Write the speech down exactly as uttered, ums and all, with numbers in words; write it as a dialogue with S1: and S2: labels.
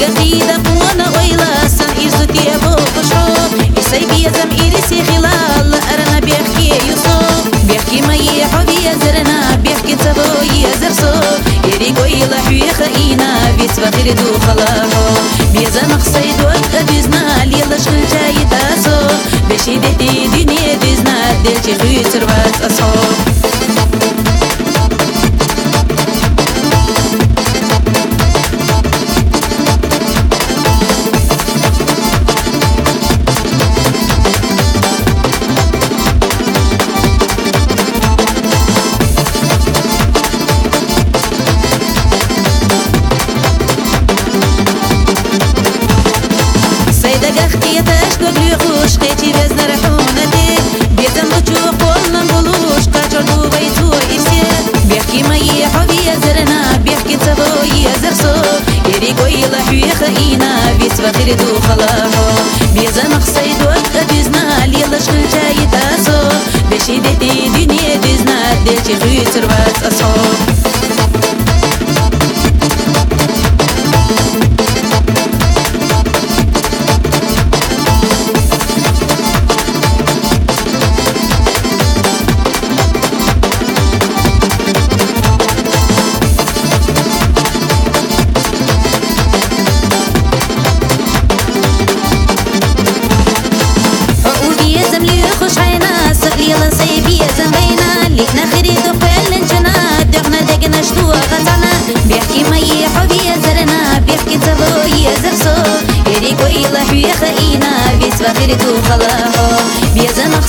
S1: قريدة وانا غيلا سن إرزتي أبو خشو إساي بيزم إرسي خلال أرنا بيحكي يوسف بيحكي ما يحبي يزرنا بيحكي تبو يزرسو يري غيلا حوي خينا بيت فخير دو خلاهو بيزم خصيد وقت بيزنا ليلا شغل جاي تاسو بشيدتي دنيا بيزنا دلتي خوي تربات أصحاب دقختيتش قبل خوش قيتي بزن رحونتي بيزن بچوق قولنا بلوش قاجر دو بيتو إرسي بيحكي ما يحبي يزرنا بيحكي تبو يزرسو يري قويلة حوي خينا بيت فخير دو خلاهو بيزن مخصيد وقت بيزنا ليلا شغل جاي تاسو بشيدتي دنيا بيزنا دلتي خوي تربات أصحاب يلا سيبي زنبينا لينا خريد وقال جنا دغنا دغنا شتو غزنا بيحكي ما يحبي يزرنا بيحكي تبو يزرسو يري قويلا حوي خينا بيت فخير تو خلاهو بيزن